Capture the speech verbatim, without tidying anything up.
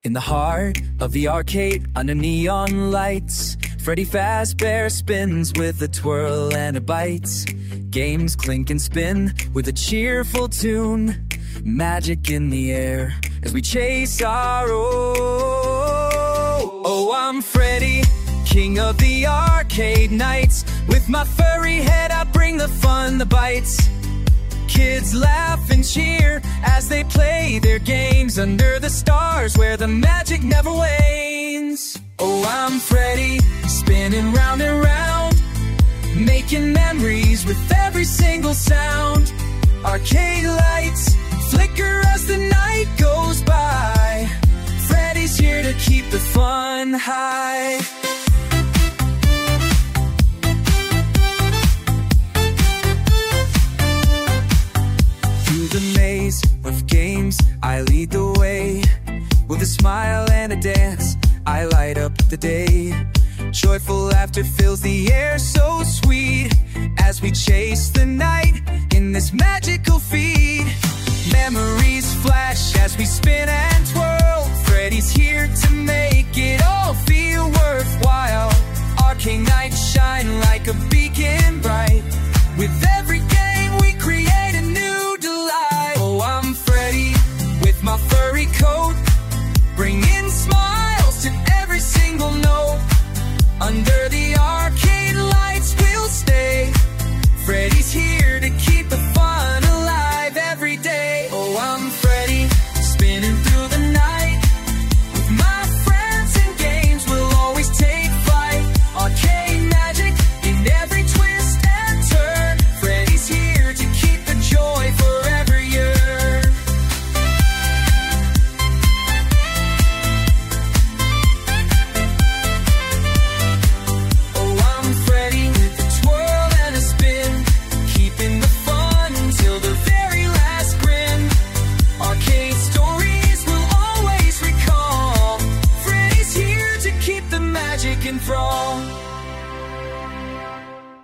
In the heart of the arcade, under neon lights, Freddy Fazbear spins with a twirl and a bite. Games clink and spin with a cheerful tune. Magic in the air as we chase our own. Oh, I'm Freddy, king of the arcade nights. With my furry head I bring the fun, the bites. Kids laugh and cheer as they play their games under the stars where the magic never wanes. Oh, I'm Freddy, spinning round and round, making memories with every single sound. Arcade lights flicker as the night goes by. Freddy's here to keep the fun high. The maze of games, I lead the way. With a smile and a dance, I light up the day. Joyful laughter fills the air so sweet as we chase the night in this magical feat. Memories flash as we spin and twirl. Freddy's here to make it all feel worthwhile. Arcade nights shine like a beacon bright. With every game we create a new delight. Oh, I'm Freddy with my furry coat, bringing smiles to every single note. Under the arcade lights we'll stay. Freddy's here to keep the fun alive every day. Oh, I'm Freddy, spinning through the night. With my friends and games we'll always take flight. Arcade magic in every twist and turn. Freddy's here to keep the joy forever yearn. Oh, I'm Freddy with a twirl and a spin, keeping the fun until the very last grin. Arcade stories we'll always recall. Freddy's here to keep the magic enthralled.